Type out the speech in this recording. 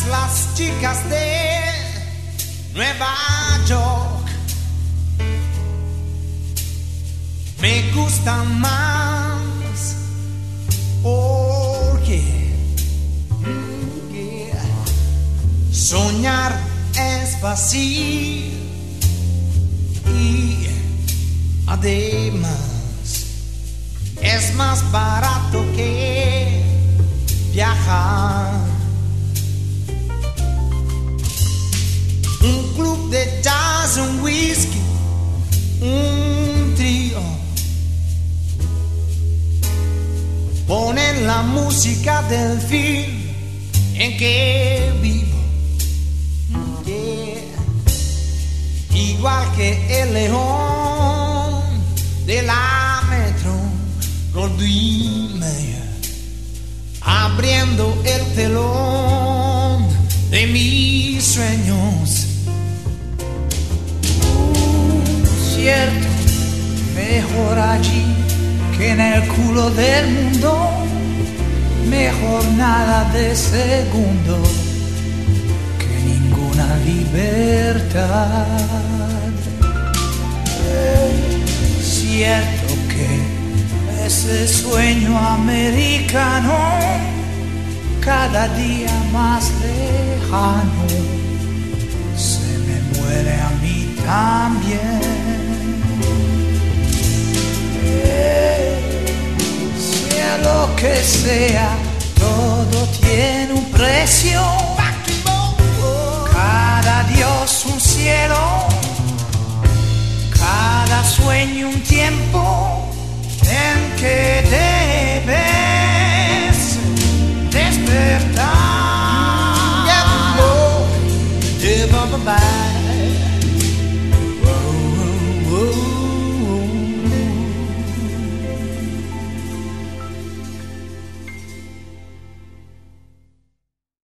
las chicas de Nueva York me gustan más porque soñar es fácil y además es más barato que viajar. Un club de jazz, un whisky, un trío. Ponen la música del film en que vivo. Igual que el león de la Metro Goldwyn Mayer, abriendo el telón de mis sueños. Cierto, mejor allí que en el culo del mundo, mejor nada de segundo que ninguna libertad. Cierto que ese sueño americano cada día más lejano se me muere a mí también. Sea lo que sea, todo tiene un precio. Cada Dios un cielo, cada sueño un tiempo en que